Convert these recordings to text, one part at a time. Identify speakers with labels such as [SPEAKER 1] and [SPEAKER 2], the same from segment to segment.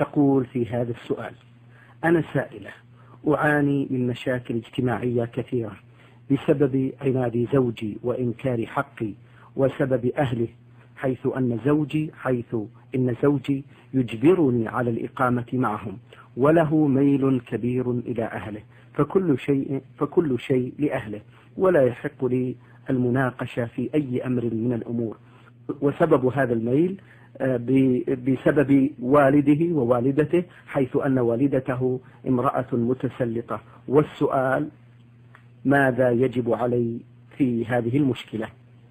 [SPEAKER 1] تقول في هذا السؤال: أنا سائلة أعاني من مشاكل اجتماعية كثيرة بسبب عناد زوجي وإنكار حقي وسبب أهله، حيث إن زوجي يجبرني على الإقامة معهم وله ميل كبير إلى أهله، فكل شيء لأهله، ولا يحق لي المناقشة في أي أمر من الأمور. وسبب هذا الميل بسبب والده ووالدته، حيث أن والدته امرأة متسلطة. والسؤال: ماذا يجب علي في هذه المشكلة؟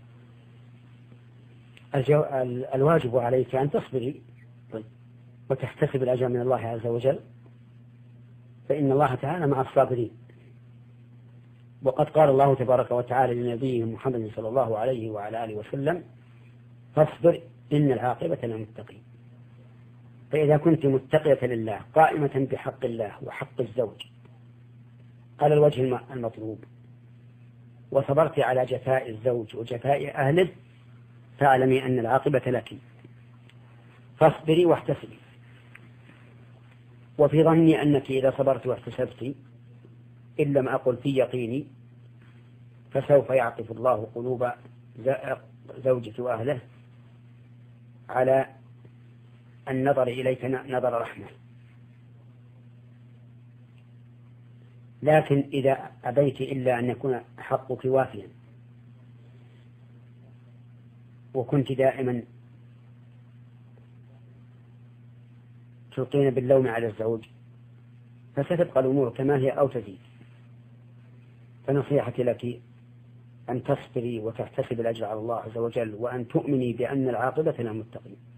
[SPEAKER 2] الواجب عليك أن تصبري وتحتسب الأجر من الله عز وجل، فإن الله تعالى مع الصابرين. وقد قال الله تبارك وتعالى لنبيه محمد صلى الله عليه وعلى آله وسلم: فاصبر إن العاقبة للمتقين. فإذا كنت متقية لله قائمة بحق الله وحق الزوج على الوجه المطلوب، وصبرت على جفاء الزوج وجفاء أهله، فاعلمي أن العاقبة لك، فاصبري واحتسبي. وفي ظني أنك إذا صبرت واحتسبت، إن لم أقل في يقيني، فسوف يعطف الله قلوب زوجك وأهله على النظر إليك نظر رحمة. لكن إذا أبيت إلا أن يكون حقك وافيا وكنت دائما تلقين باللوم على الزوج، فستبقى الأمور كما هي أو تزيد. فنصيحتي لك أن تصبري وتحتسب الأجر على الله عز وجل، وأن تؤمني بأن العاقبة للمتقين.